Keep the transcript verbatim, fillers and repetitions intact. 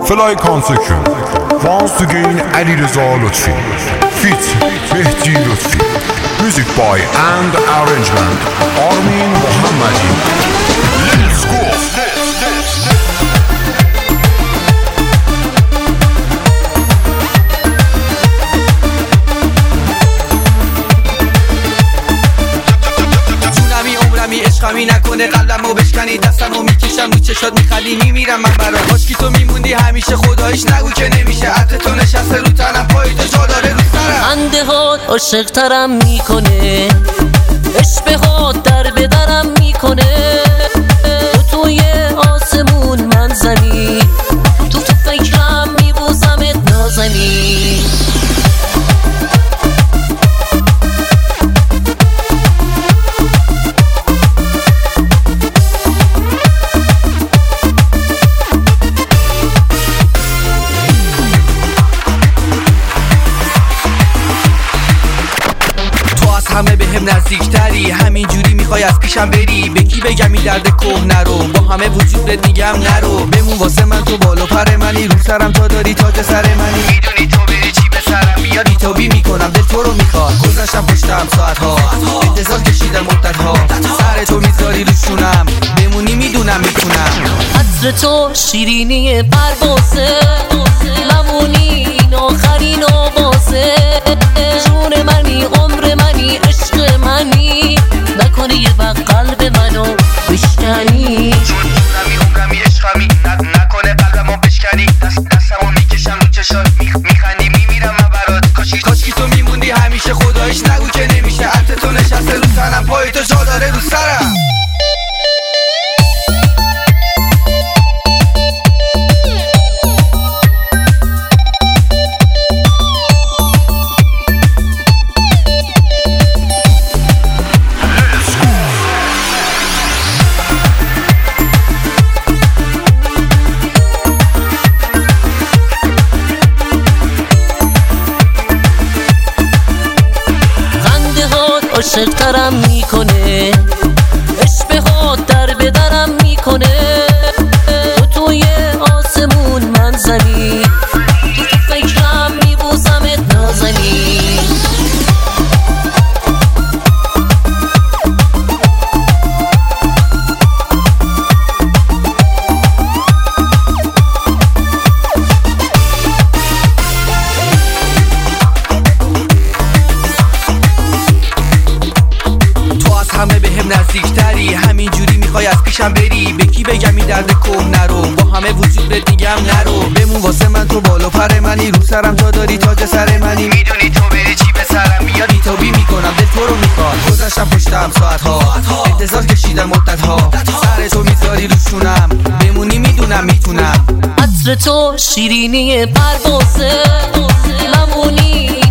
Fly Conception Once again Alireza Lutfi Feat Mehdi Lutfi Music by and arrangement Armin Mohammadi. Let's go! عشقمی نکنه قلبمو بشکنی دستمو میکشم رو چشات میخندی میمیرم من برات کاشکی تو میموندی همیشه خداییش نگو که نمیشه عطر تو نشسته رو تنم پای تو جا داره رو سرم خنده هات عاشق ترم میکنه عشق هات در به درم میکنه تو توی آسمون من زمین تو تو فکرم میبوزمت نازنین همه به هم نزدیکتری همین جوری میخوای از پیشم بری به کی بگم این درد کهنه رو با همه وجودت میگم نرو بمون واسه من تو بالو پر منی رو سرم تا داری تاج سر منی میدونی تو بری چی به سرم میاد بیتابی میکنم دل تو رو میخواد گذاشتم پشتم ساعت ها انتظار کشیدم مدت ها سر تو میذاری رو شونم بمونی میدونم میتونم عطر تو شیرینی پروازه لمونی این آخرین آوازه جون منی عمر منی عشق منی نکنی یه وقت قلب منو بشکنی جونمی عمرمی عشقمی نکنه قلبمو بشکنی دست دستمو میکشم رو چشات میخندی میمیرم من برات کاشکی کاشکی تو میموندی همیشه خداییش نگو که نمیشه عطر تو نشسته رو تنم پای تو جا داره رو سرم عاشق ترم میکنه عشق هات در به درم میکنه تو توی آسمون من زمین تو تو فکرم میبوزمت نازنین همه به هم نزدیکتری همین جوری میخوای از پیشم بری به کی بگم این درد کهنه رو با همه وجودت میگم نرو بمون واسه من تو بالو پر منی رو سرم تا داری تاج سر منی میدونی تو بری چی به سرم میاد بیتابی میکنم دل تو رو میخواد گذاشتم پشتم ساعت ها انتظار کشیدم مدت ها سر تو میذاری رو شونم بمونی میدونم میتونم عطر تو شیرینی پروازه لمونی